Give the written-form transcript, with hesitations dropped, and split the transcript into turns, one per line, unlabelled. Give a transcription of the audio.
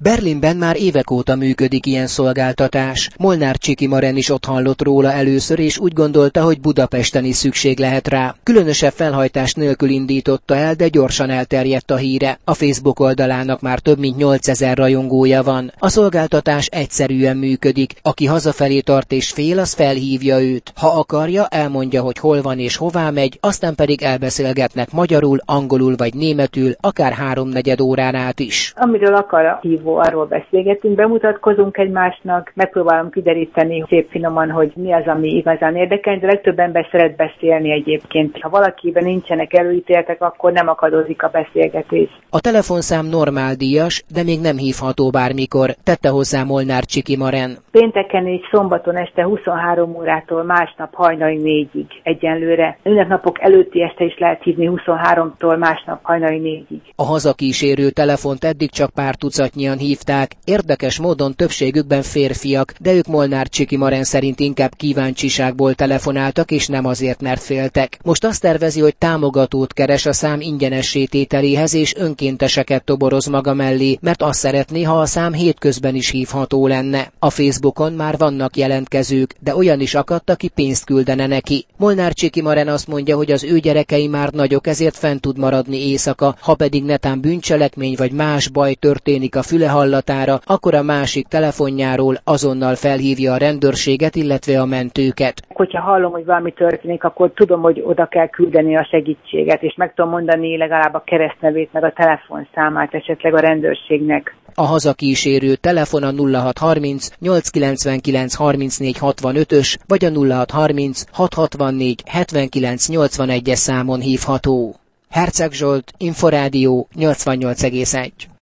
Berlinben már évek óta működik ilyen szolgáltatás. Molnár Csiki Maren is ott hallott róla először, és úgy gondolta, hogy Budapesten is szükség lehet rá. Különösebb felhajtás nélkül indította el, de gyorsan elterjedt a híre. A Facebook oldalának már több mint 8000 rajongója van. A szolgáltatás egyszerűen működik. Aki hazafelé tart és fél, az felhívja őt. Ha akarja, elmondja, hogy hol van és hová megy, aztán pedig elbeszélgetnek magyarul, angolul vagy németül, akár 3/4 órán át is.
Amiről akar a hívó, arról beszélgetünk, bemutatkozunk egymásnak, megpróbálom kideríteni szép finoman, hogy mi az, ami igazán érdekel, de legtöbb ember szeret beszélni egyébként. Ha valakiben nincsenek előítéletek, akkor nem akadozik a beszélgetés.
A telefonszám normál díjas, de még nem hívható bármikor, tette hozzá Molnár Csiki Maren.
Pénteken és szombaton este 23 órától másnap hajnali 4-ig egyenlőre. Ünnepnapok előtti este is lehet hívni 23-tól másnap hajnali 4-ig.
A hazakísérő telefont eddig csak pár tucatnyian hívták, érdekes módon többségükben férfiak, de ők Molnár Csiki Maren szerint inkább kíváncsiságból telefonáltak, és nem azért, mert féltek. Most azt tervezi, hogy támogatót keres a szám ingyenessé tételéhez, és önkénteseket toboroz maga mellé, mert azt szeretné, ha a szám hétközben is hívható lenne. A Facebookon már vannak jelentkezők, de olyan is akadt, aki pénzt küldene neki. Molnár Csiki Maren azt mondja, hogy az ő gyerekei már nagyok, ezért fent tud maradni éjszaka, ha pedig netán bűncselekmény vagy más baj történik a füle hallatára, akkor a másik telefonjáról azonnal felhívja a rendőrséget, illetve a mentőket.
Hogyha hallom, hogy valami történik, akkor tudom, hogy oda kell küldeni a segítséget, és meg tudom mondani legalább a keresztnevét, meg a telefonszámát esetleg a rendőrségnek.
A hazakísérő telefon a 0630 899 34 65-ös vagy a 0630 664 79 81-es számon hívható. Herceg Zsolt, Inforádió 88,1.